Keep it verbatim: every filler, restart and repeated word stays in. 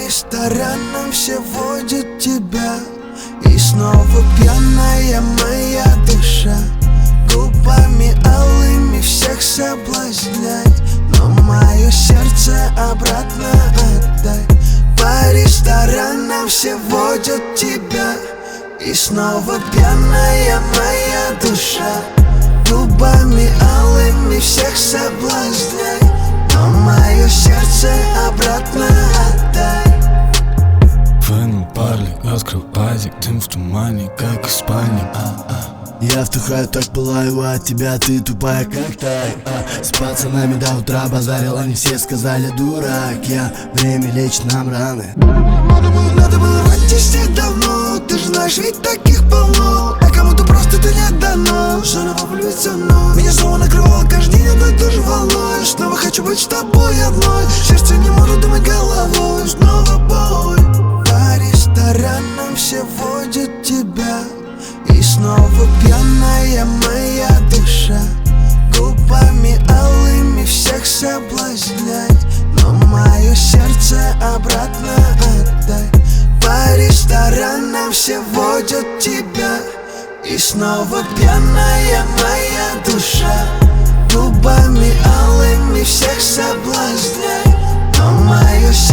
ресторанам все водят тебя, и снова пьяная моя душа. Губами алыми всех соблазняй, но мое сердце обратно отдай. По ресторанам все водят тебя, и снова пьяная моя душа. Губами алыми всех соблазняй, но мое сердце обратно отдай. Фэн парли, открывайте дым в тумане, как из спальни. а-а. Я вдыхаю, так пылаю от тебя, ты тупая как тай. а. С пацанами до утра базарил, они все сказали дурак. Я, время лечит нам раны. Надо было, надо было врать тебе давно, ты же знаешь, ведь таких полно. А кому-то просто это не дано, заново влюбиться вновь. Меня снова накрывало каждый день одной и той же волной. Снова хочу быть с тобой одной, сердце не может думать головой. Снова боль. По ресторанам все водят тебя, и снова пьяная моя душа. Губами алыми всех соблазняй, но мое сердце обратно отдай. По ресторанам все водят тебя, и снова пьяная моя душа. Губами алыми всех соблазняй, но мое сердце